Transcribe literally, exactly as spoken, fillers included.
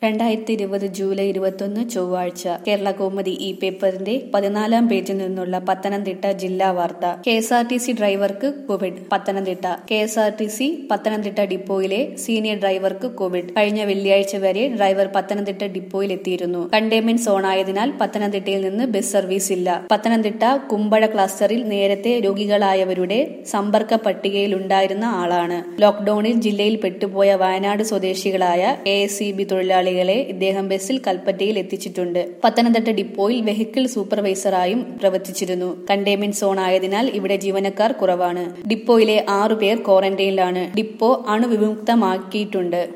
രണ്ടായിരത്തി ഇരുപത് ജൂലൈ ഇരുപത്തൊന്ന് ചൊവ്വാഴ്ച കേരളകൗമുദി ഈ പേപ്പറിന്റെ പതിനാലാം പേജിൽ നിന്നുള്ള പത്തനംതിട്ട ജില്ലാ വാർത്ത. K S R T C ഡ്രൈവർക്ക് Covid. Pathanamthitta K S R T C Pathanamthitta ഡിപ്പോയിലെ സീനിയർ ഡ്രൈവർക്ക് കോവിഡ്. കഴിഞ്ഞ വെള്ളിയാഴ്ച വരെ ഡ്രൈവർ പത്തനംതിട്ട ഡിപ്പോയിൽ എത്തിയിരുന്നു. കണ്ടെയ്ൻമെന്റ് സോണായതിനാൽ പത്തനംതിട്ടയിൽ നിന്ന് ബസ് സർവീസ് ഇല്ല. പത്തനംതിട്ട കുമ്പഴ ക്ലസ്റ്ററിൽ നേരത്തെ രോഗികളായവരുടെ സമ്പർക്ക പട്ടികയിലുണ്ടായിരുന്ന ആളാണ്. ലോക്ഡൌണിൽ ജില്ലയിൽ പെട്ടുപോയ വയനാട് സ്വദേശികളായ എ എസ് സി ബി തൊഴിലാളികൾ ളെ ഇദ്ദേഹം ബസ്സിൽ കൽപ്പറ്റയിൽ എത്തിച്ചിട്ടുണ്ട്. പത്തനംതിട്ട ഡിപ്പോയിൽ വെഹിക്കിൾ സൂപ്പർവൈസറായും പ്രവർത്തിച്ചിരുന്നു. കണ്ടെയ്ൻമെന്റ് സോൺ ആയതിനാൽ ഇവിടെ ജീവനക്കാർ കുറവാണ്. ഡിപ്പോയിലെ ആറു പേർ ക്വാറന്റൈനിലാണ്. ഡിപ്പോ അണുവിമുക്തമാക്കിയിട്ടുണ്ട്.